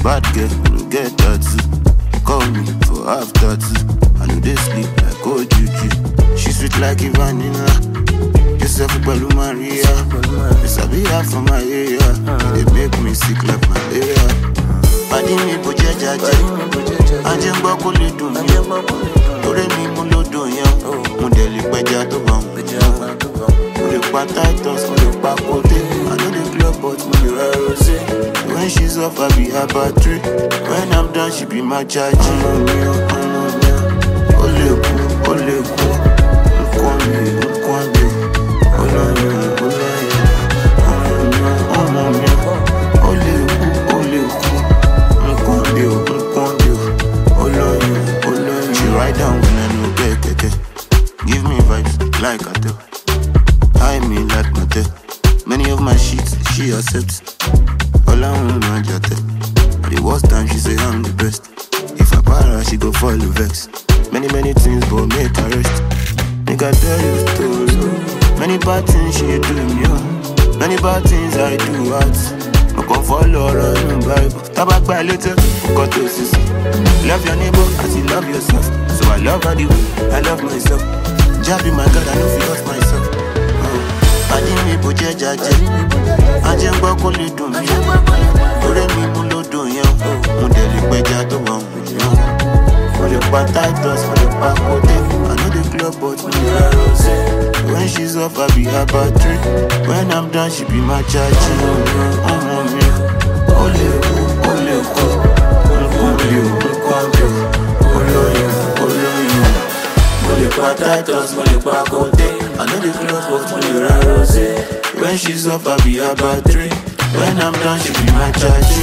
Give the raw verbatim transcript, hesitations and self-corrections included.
Bad girl, no get tattoo. Call me for after two. I know they sleep like old juju. She sweet like vanilla. Yourself Balu Maria. This I be half from my area. They make me sick like malaria. Padi mi boje jaje. Anje ngba ko le dun mi. Ore mi mo lo dun yan. Mo de le peja to ban. Mo le pa Titus, mo le pa Kote. I know the club but mo le ra rose. When she's off I be her battery. When I'm done she be my charge. Ole ku, ole ku. Nkwame, nkwame. Ole ku, ole ku. Ole ku, ole ku. Nkwame, nkwame. Ole ku, ole ku. She ride down when I no get keke. Give me vibes like I do. I me like my day. Many of my sheets she accepts. All I want my jate. At the worst time she say I'm the best. If I para she go follow vex. Many many things but make her rest. Nigga tell you stories. Many bad things she do me. Oh. Many bad things I do out. I can follow her in the Bible. Tabak by later, got to sis. Love your neighbor as you love yourself. So I love her the way I love myself. Jabby my God, I don't feel lost myself. Padi mi boje jaje. Anje ngba ko le dun mi. Ore mi mo lo dun yan. Mo de le peja to ban yan. Mo le pa Titus, mo le pa Kote. I know the club but mo le ra rose. When she's off I be her battery. When I'm done she be my charge. Omo mi. Ole ku, ole ku. Nkwame, nkwame. Oloyin, oloyin. Mo le pa Titus, mo le pa Kote. I know the club but mo le ra rose. When she's off I be her battery. When I'm done she be my charge.